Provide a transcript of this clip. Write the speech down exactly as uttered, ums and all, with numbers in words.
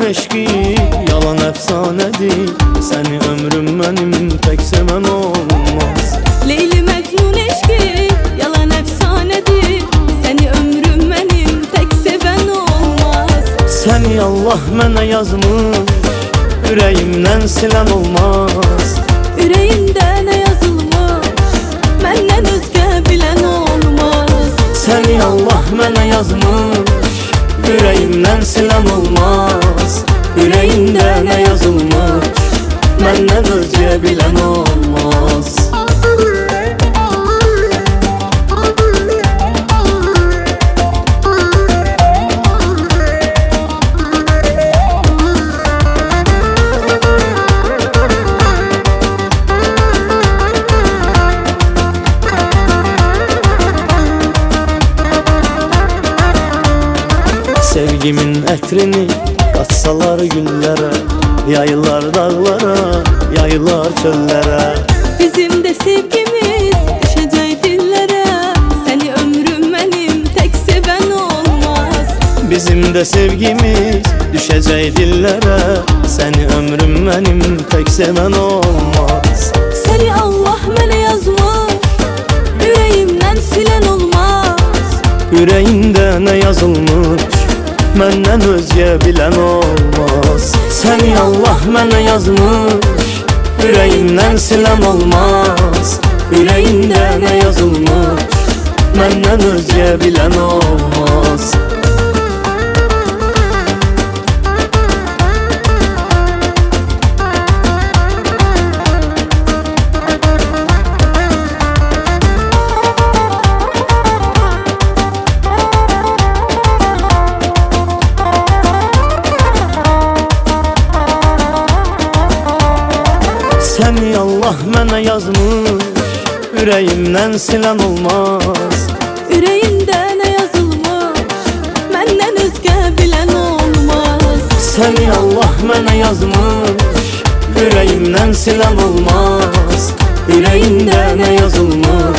eşki yalan efsanedir. Seni ömrüm benim tek seven olmaz. Leyli Mecnun eşki yalan efsanedir. Seni ömrüm benim tek seven olmaz. Seni Allah mənə yazmış, yüreğimden silen olmaz. Yüreğimde ne yazılmış, benden özge bilen olmaz. Seni Allah mənə yazmış, yüreğimden silen olmaz. Yüreğimde ne yazılmış, benden özge bilen olmaz. Sevgimin ətrini katsalar güllere, yayılar dağlara, yayılar çöllere. Bizim de sevgimiz düşecek dillere. Seni ömrüm benim tek seven olmaz. Bizim de sevgimiz düşecek dillere. Seni ömrüm benim tek seven olmaz. Seni Allah mənə yazmış, yüreğimden silen olmaz. Yüreğinde ne yazılmış, məndən özge bilen olmaz. Seni Allah mənə yazmış, yüreğimden silen olmaz. Yüreğinde ne yazılmış, məndən özge bilen olmaz. Seni Allah mənə yazmış, yüreğimden silen olmaz. Yüreğimde ne yazılmış, benden özge bilen olmaz. Seni Allah mənə yazmış, yüreğimden silen olmaz. Yüreğimde ne yazılmış,